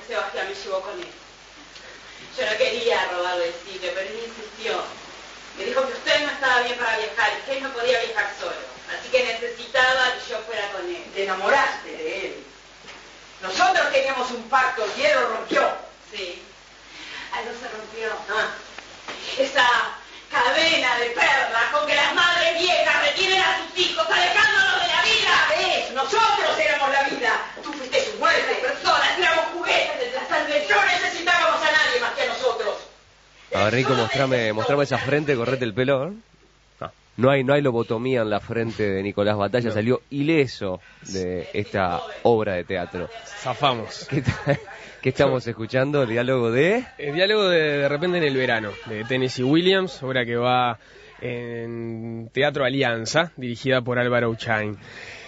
Sebastián me llevó con él. Yo no quería robarle el cine, pero él insistió. Me dijo que usted no estaba bien para viajar y que él no podía viajar solo. Así que necesitaba que yo fuera con él. Te enamoraste de él. Nosotros teníamos un pacto y él lo rompió. Sí. Algo se rompió. Esa cadena de perlas con que las madres viejas retienen a sus hijos alejándolos de la vida. ¿Ves? Nosotros éramos la vida. Tú fuiste su muerte. Personas, éramos juguetes de las salvaciones. No necesitábamos a nadie más que a nosotros. A ver, Rico, mostrame esa frente, correte el pelo. No hay lobotomía en la frente de Nicolás Batalla, salió ileso de esta obra de teatro. Zafamos. ¿Qué estamos escuchando? ¿El diálogo de...? El diálogo de repente en el verano, de Tennessee Williams, obra que va en Teatro Alianza, dirigida por Álvaro Uchain.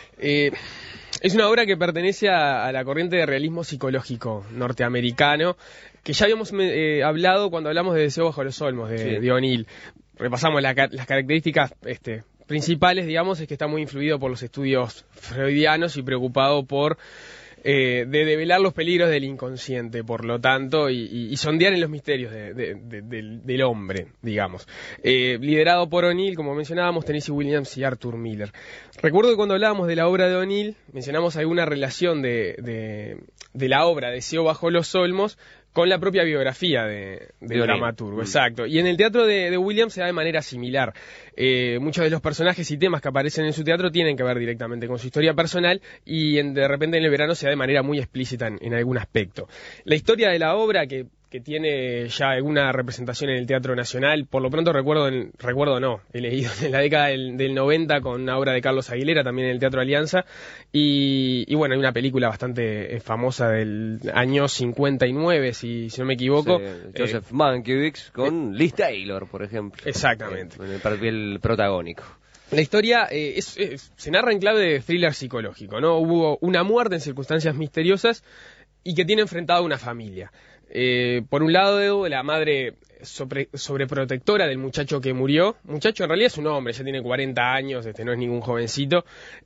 Es una obra que pertenece a la corriente de realismo psicológico norteamericano, que ya habíamos hablado cuando hablamos de Deseo bajo los olmos, de O'Neill. Repasamos las características principales, digamos, es que está muy influido por los estudios freudianos y preocupado por de develar los peligros del inconsciente, por lo tanto, y sondear en los misterios del hombre, digamos. Liderado por O'Neill, como mencionábamos, Tennessee Williams y Arthur Miller. Recuerdo que cuando hablábamos de la obra de O'Neill, mencionamos alguna relación de la obra Deseo bajo los olmos con la propia biografía del dramaturgo, exacto. Y en el teatro de Williams se da de manera similar. Muchos de los personajes y temas que aparecen en su teatro tienen que ver directamente con su historia personal y de repente en el verano se da de manera muy explícita en algún aspecto. La historia de la obra, que tiene ya alguna representación en el Teatro Nacional, por lo pronto he leído en la década del 90 con una obra de Carlos Aguilera, también en el Teatro Alianza, y bueno, hay una película bastante famosa del año 59, si no me equivoco. Sí, Joseph Mankiewicz con Liz Taylor, por ejemplo. Exactamente. En el papel protagónico. La historia se narra en clave de thriller psicológico, ¿no? Hubo una muerte en circunstancias misteriosas y que tiene enfrentada a una familia. Por un lado, la madre sobreprotectora del muchacho que murió. Muchacho en realidad es un hombre, ya tiene 40 años, no es ningún jovencito,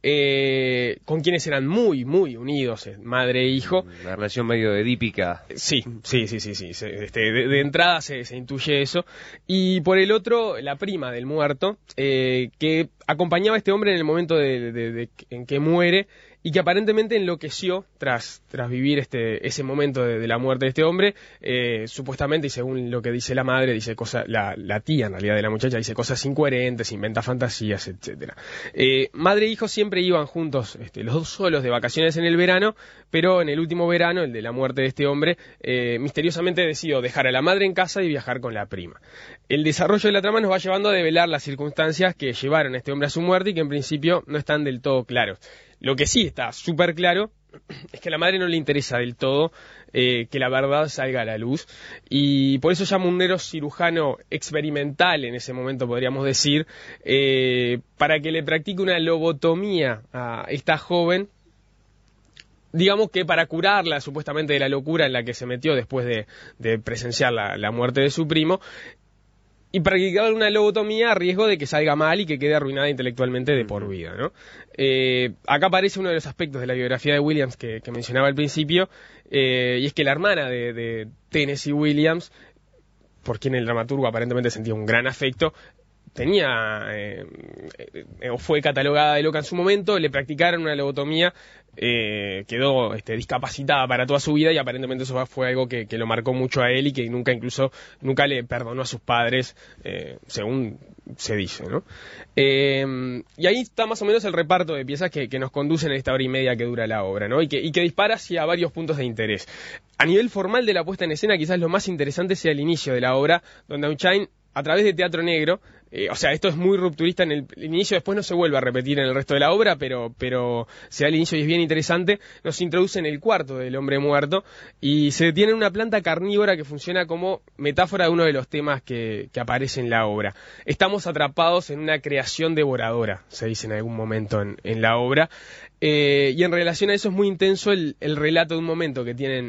con quienes eran muy, muy unidos, madre e hijo. Una relación medio edípica. Sí. De entrada se intuye eso. Y por el otro, la prima del muerto, que acompañaba a este hombre en el momento en que muere, y que aparentemente enloqueció tras vivir ese momento de la muerte de este hombre, supuestamente, y según lo que dice la madre, dice cosas, la tía en realidad de la muchacha, dice cosas incoherentes, inventa fantasías, etcétera. Madre e hijo siempre iban juntos, los dos solos de vacaciones en el verano, pero en el último verano, el de la muerte de este hombre, misteriosamente decidió dejar a la madre en casa y viajar con la prima. El desarrollo de la trama nos va llevando a develar las circunstancias que llevaron a este hombre a su muerte y que en principio no están del todo claros. Lo que sí está súper claro es que a la madre no le interesa del todo que la verdad salga a la luz, y por eso llama un neurocirujano experimental, en ese momento podríamos decir, para que le practique una lobotomía a esta joven, digamos que para curarla supuestamente de la locura en la que se metió después de presenciar la muerte de su primo, y practicar una lobotomía a riesgo de que salga mal y que quede arruinada intelectualmente de por vida, ¿no? Acá aparece uno de los aspectos de la biografía de Williams que mencionaba al principio, y es que la hermana de Tennessee Williams, por quien el dramaturgo aparentemente sentía un gran afecto, o fue catalogada de loca en su momento, le practicaron una lobotomía, quedó discapacitada para toda su vida, y aparentemente eso fue algo que lo marcó mucho a él y que nunca le perdonó a sus padres, según se dice, ¿no? Y ahí está más o menos el reparto de piezas que nos conducen en esta hora y media que dura la obra, ¿no? Y que dispara hacia varios puntos de interés. A nivel formal de la puesta en escena, quizás lo más interesante sea el inicio de la obra, donde Uchain, a través de teatro negro, esto es muy rupturista en el inicio, después no se vuelve a repetir en el resto de la obra, pero se da el inicio y es bien interesante. Nos introduce en el cuarto del hombre muerto y se detiene en una planta carnívora que funciona como metáfora de uno de los temas que aparece en la obra. Estamos atrapados en una creación devoradora, se dice en algún momento en la obra, y en relación a eso es muy intenso el relato de un momento que tienen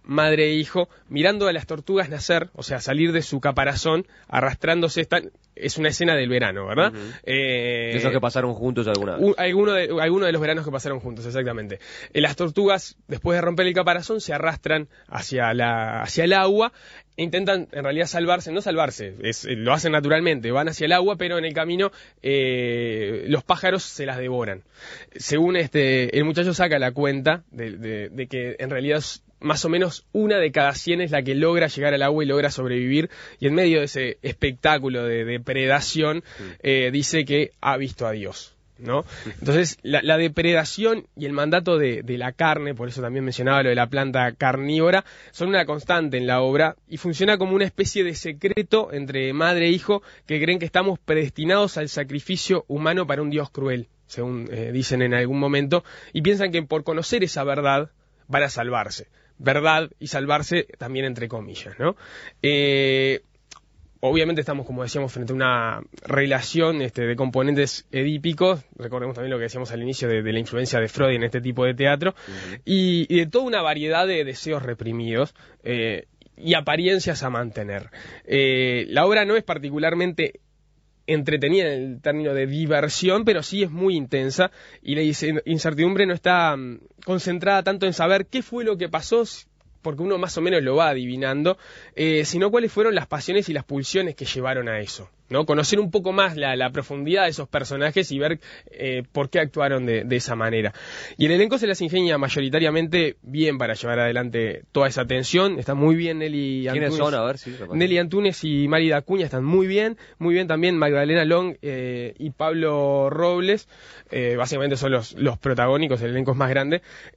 madre e hijo, mirando a las tortugas nacer, o sea, salir de su caparazón, arrastrándose. Es una escena del verano, ¿verdad? Esos que pasaron juntos alguna vez. Alguno de los veranos que pasaron juntos, exactamente. Las tortugas, después de romper el caparazón, se arrastran hacia el agua e intentan, en realidad, no salvarse, lo hacen naturalmente, van hacia el agua, pero en el camino los pájaros se las devoran. Según el muchacho saca la cuenta de que en realidad más o menos 1 de cada 100 es la que logra llegar al agua y logra sobrevivir, y en medio de ese espectáculo de depredación dice que ha visto a Dios, ¿no? Entonces la depredación y el mandato de la carne, por eso también mencionaba lo de la planta carnívora, son una constante en la obra y funciona como una especie de secreto entre madre e hijo que creen que estamos predestinados al sacrificio humano para un Dios cruel, según dicen en algún momento, y piensan que por conocer esa verdad van a salvarse. Verdad y salvarse también entre comillas, ¿no? Obviamente estamos, como decíamos, frente a una relación de componentes edípicos. Recordemos también lo que decíamos al inicio de la influencia de Freud en este tipo de teatro, y de toda una variedad de deseos reprimidos y apariencias a mantener. La obra no es particularmente entretenida en el término de diversión, pero sí es muy intensa, y la incertidumbre no está concentrada tanto en saber qué fue lo que pasó, porque uno más o menos lo va adivinando, sino cuáles fueron las pasiones y las pulsiones que llevaron a eso, ¿no? Conocer un poco más la profundidad de esos personajes y ver por qué actuaron de esa manera. Y el elenco se las ingenia mayoritariamente bien para llevar adelante toda esa tensión. Está muy bien Nelly Antunes. ¿Quiénes son? A ver, sí. Nelly Antunes y Mari Acuña están muy bien también Magdalena Long y Pablo Robles, básicamente son los protagónicos, el elenco es más grande.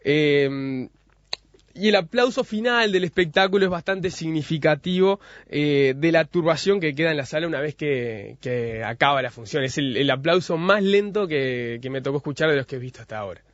Y el aplauso final del espectáculo es bastante significativo de la turbación que queda en la sala una vez que acaba la función. Es el aplauso más lento que me tocó escuchar de los que he visto hasta ahora.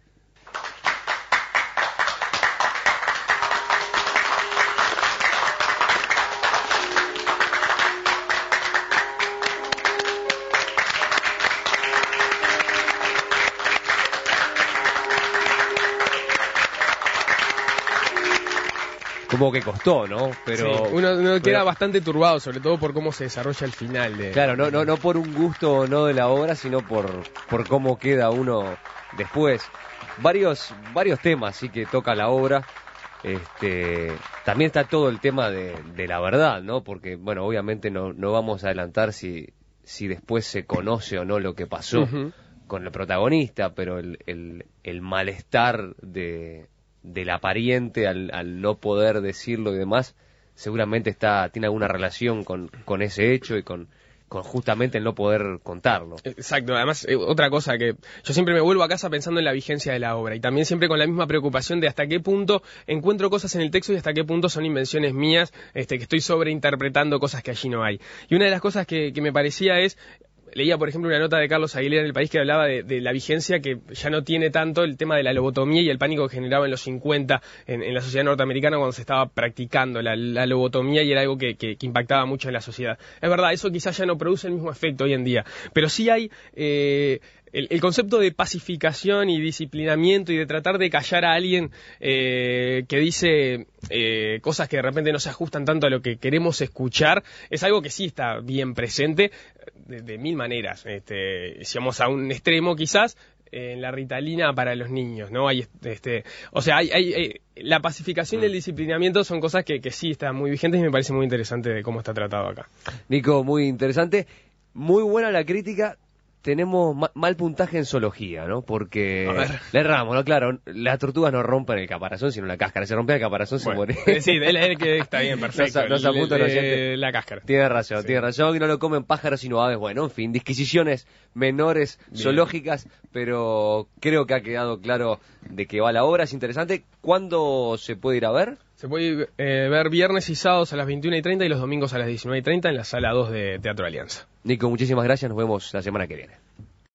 Como que costó, ¿no? Pero sí, uno queda bastante turbado, sobre todo por cómo se desarrolla el final. Claro, no por un gusto o no de la obra, sino por cómo queda uno después. Varios temas sí que toca la obra. También está todo el tema de la verdad, ¿no? Porque, bueno, obviamente no vamos a adelantar si después se conoce o no lo que pasó con el protagonista, pero el malestar del pariente al no poder decirlo y demás, seguramente tiene alguna relación con ese hecho y con justamente el no poder contarlo. Exacto, además otra cosa que yo siempre me vuelvo a casa pensando en la vigencia de la obra y también siempre con la misma preocupación de hasta qué punto encuentro cosas en el texto y hasta qué punto son invenciones mías, que estoy sobreinterpretando cosas que allí no hay. Y una de las cosas que me parecía leía, por ejemplo, una nota de Carlos Aguilera en El País que hablaba de la vigencia que ya no tiene tanto el tema de la lobotomía y el pánico que generaba en los 50 en la sociedad norteamericana cuando se estaba practicando la lobotomía y era algo que impactaba mucho en la sociedad. Es verdad, eso quizás ya no produce el mismo efecto hoy en día, pero sí hay el concepto de pacificación y disciplinamiento y de tratar de callar a alguien que dice cosas que de repente no se ajustan tanto a lo que queremos escuchar, es algo que sí está bien presente de mil maneras. Si vamos a un extremo quizás, en la Ritalina para los niños, ¿no? Hay la pacificación y el disciplinamiento son cosas que sí están muy vigentes y me parece muy interesante de cómo está tratado acá. Nico, muy interesante, muy buena la crítica. Tenemos mal puntaje en zoología, ¿no? Porque le erramos, ¿no? Claro, las tortugas no rompen el caparazón, sino la cáscara. Se rompe el caparazón, se muere. Sí, él que está bien, perfecto. Nos apunta la cáscara. Tiene razón, que no lo comen pájaros sino aves. Bueno, en fin, disquisiciones menores, zoológicas, pero creo que ha quedado claro de qué va la obra. Es interesante. ¿Cuándo se puede ir a ver? Se puede ver viernes y sábados a las 21:30 y los domingos a las 19:30 en la sala 2 de Teatro Alianza. Nico, muchísimas gracias. Nos vemos la semana que viene.